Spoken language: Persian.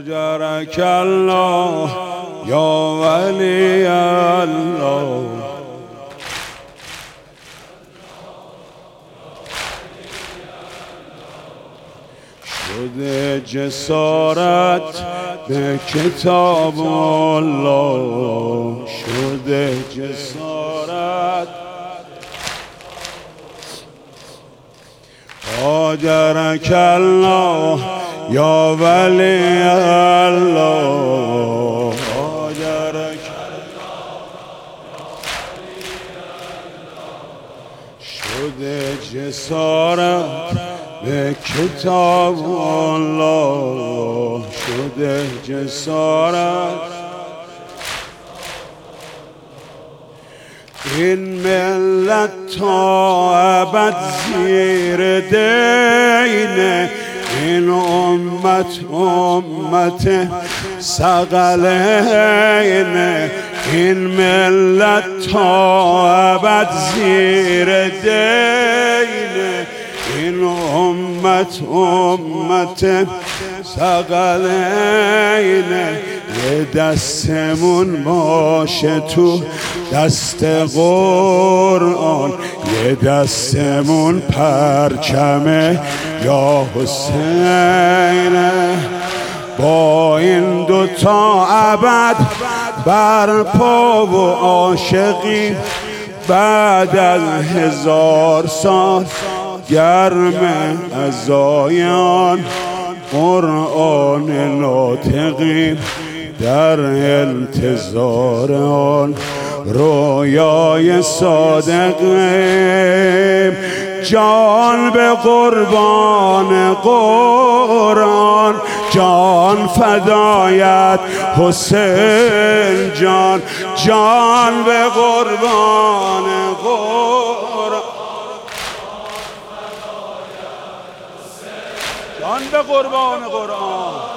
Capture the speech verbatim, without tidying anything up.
هاجرك الله یا ولی الله، شده جسارت به کتاب الله، شده جسارت. هاجرك الله یا ولی الله، هاجرك شده جسارت به کتاب الله، شده جسارت. این ملت تا ابد زیر دینه، این امت امت ثقلینه، این ملت تا ابد زیر دینه، این امت امت ثقلینه. یه دستمون باشه تو دست قرآن، یه دستمون پرچمه یا حسینه. با این دوتا ابد برپا و عاشقی، بعد از هزار سال گرم از آیان قرآن ناطقی، در انتظار آن رویای صادقیم. جان به قربان قرآن، جان فدایت حسین جان، جان به قربان قرآن، جان به قربان قرآن.